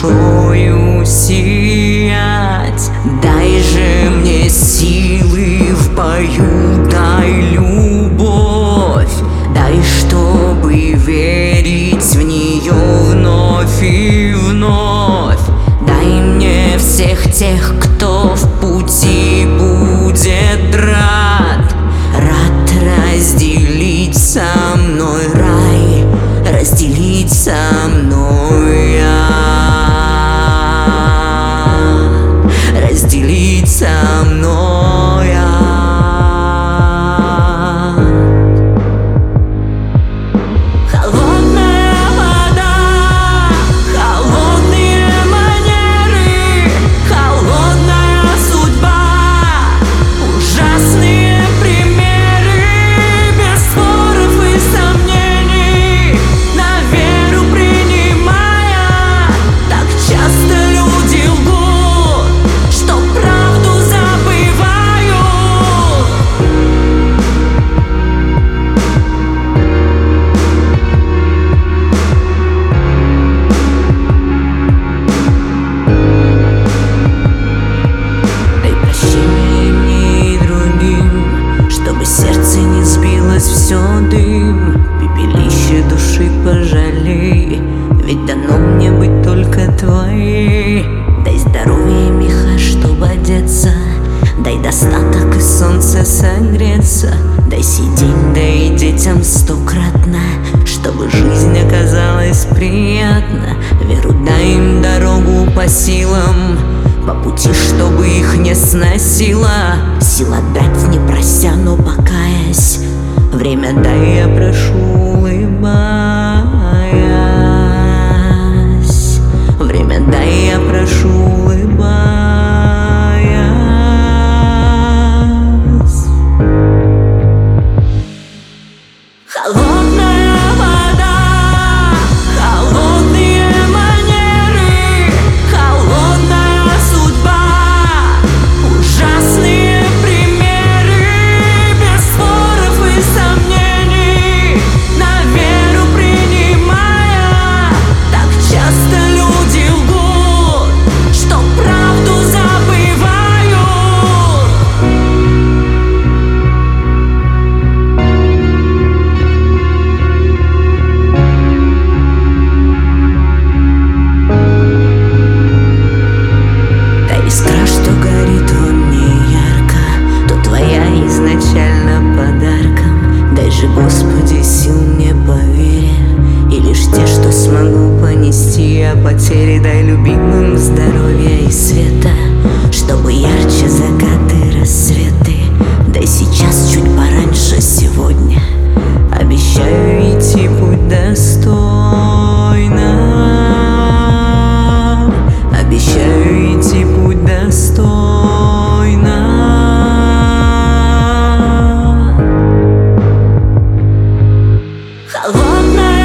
душою сиять. Дай же мне силы в бою, дай любовь, дай, чтобы верить в нее вновь и вновь. Дай мне всех тех, кто в пути будет рад разделить со мной рай, разделить со мной разделить со мной Холодная вода, холодные манеры, холодная судьба, ужасные примеры, без споров и сомнений, на веру принимая. Так часто люди лгут, что правду забывают. Дай прощения мне и другим, чтобы сердце не сбилось все дым. Пепелище души пожалей, ведь дано мне быть только твоей. Дай здоровье и меха, чтобы одеться, дай достаток и солнце согреться. Дай сидеть, дай детям стократно, чтобы жизнь оказалась приятна. Веру дай им дорогу по силам, по пути, чтобы их не сносило. Сила дать, не прося, но покаясь. Время дай, я прошу, улыбаясь. Время дай, я прошу, улыбаясь. Холодная вода, холодные манеры, холодная судьба, ужасные примеры, без споров и сомнений, на веру принимая. Так часто люди лгут, что правду забывают. Та искра, что горит во мне ярко, то твоя изначально подарком. Дай же, Господи, сил мне по вере, и лишь те, что смогу понести я потери. Дай любимым здоровья и света, чтобы ярче закаты и рассветы. Дай сейчас чуть пораньше сегодня, обещаю идти путь достойно. Обещаю идти путь достойно. Холодная